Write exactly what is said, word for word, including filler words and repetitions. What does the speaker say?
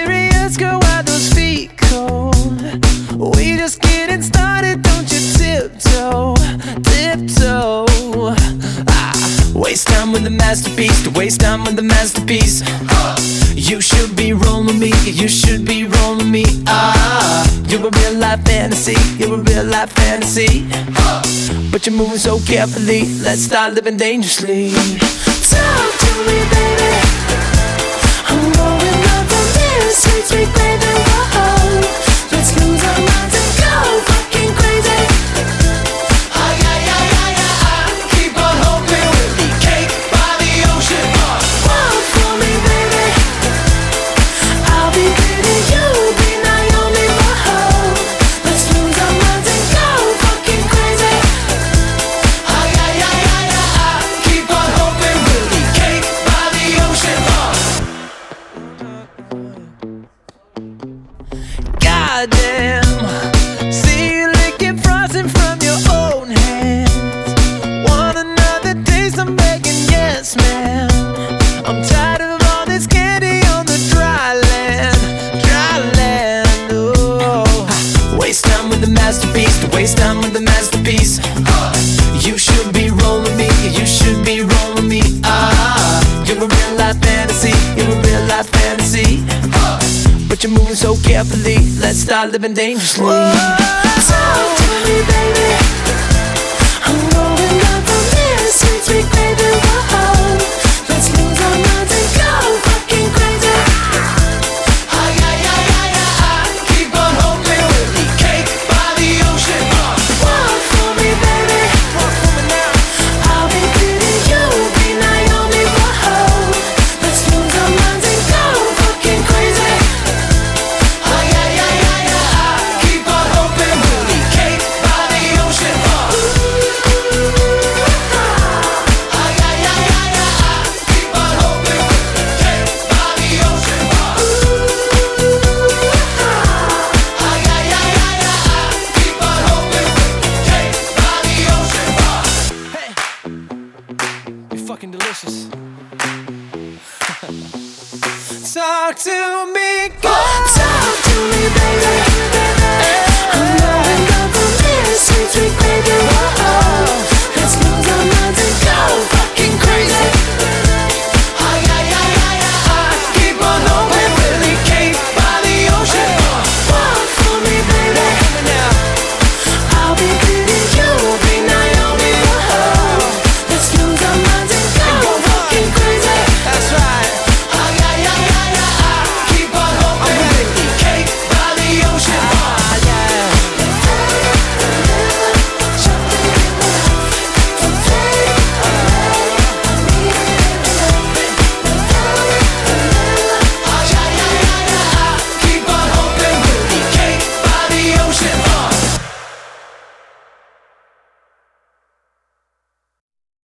serious, girl, why those feet cold? We just getting started, don't you tiptoe, tiptoe. Ah, waste time with the masterpiece, to waste time with the masterpiece. You should be rolling me, you should be rolling me. Ah, you're a real life fantasy, you're a real life fantasy. But you're moving so carefully, let's start living dangerously. Talk to me, baby. I'm going up on this sweet, sweet baby. Whoa, let's lose our minds and go fucking crazy. Ay, ay, ay, ay, ay, ay. Keep on hoping we'll be cake by the ocean. Walk for me, baby. I'll be pretty, you'll be Naomi. Whoa, let's lose our minds and go fucking crazy. Ay, ay, ay, ay, ay, ay. Keep on hoping we'll be cake by the ocean. Goddamn, see you licking frosting from your own hands. Want another taste? I'm begging, yes, ma'am. I'm tired of all this candy on the dry land, dry land. Oh, waste time with the masterpiece, to waste time with the masterpiece. You should be rolling me, you should be rolling me. Ah, you're a real life fantasy, you're a real life fantasy. But you're moving so carefully, let's start living dangerously. Talk to me, baby. I'm going up on this sweet, sweet baby. Whoa, let's lose our minds and go fucking crazy. Ay, ay, ay, ay, ay, ay. Keep on hoping we'll be cake by the ocean. Walk for me, baby. Walk for me now. I'll be pretty, you'll be Naomi. Whoa, let's lose our minds and go fucking crazy. Ay, ay, ay, ay, ay, ay. Keep on hoping we'll be cake by the ocean. Ay, ay, ay, ay, ay, ay. Keep on hoping we'll be cake by the ocean. Ay, ay, ay, ay, ay, ay. Keep on hoping we'll be cake by the ocean. Hey, you're fucking delicious. Talk to me, girl. Talk to me, baby.